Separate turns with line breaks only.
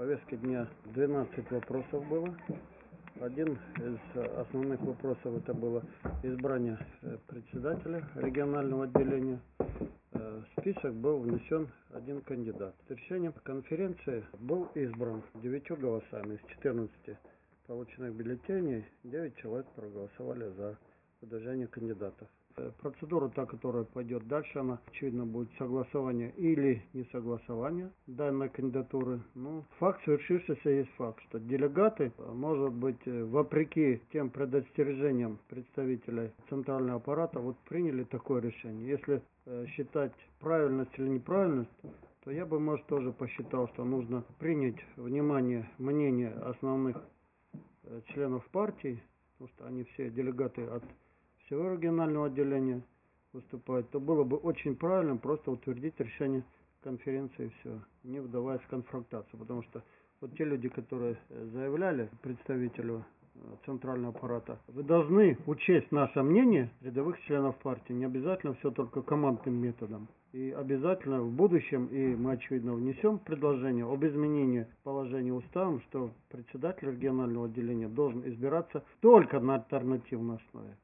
повестке дня 12 вопросов было. Один из основных вопросов это было избрание председателя регионального отделения. В список был внесен один кандидат. Решением конференции был избран 9 голосами из 14 полученных бюллетеней. 9 человек проголосовали за выдвижение кандидатов. Процедура, та, которая пойдет дальше, она, очевидно, будет согласование или несогласование данной кандидатуры. Но факт совершившийся есть факт, что делегаты, может быть, вопреки тем предостережениям представителей центрального аппарата, вот приняли такое решение. Если считать правильность или неправильность, то я бы, может, тоже посчитал, что нужно принять внимание мнение основных членов партии, потому что они все делегаты от всего регионального отделения выступают, то было бы очень правильно просто утвердить решение конференции и все, не вдаваясь в конфронтацию, потому что вот те люди, которые заявляли представителю центрального аппарата, вы должны учесть наше мнение рядовых членов партии, не обязательно все только командным методом. И обязательно в будущем, и мы, очевидно, внесем предложение об изменении положения уставом, что председатель регионального отделения должен избираться только на альтернативной основе.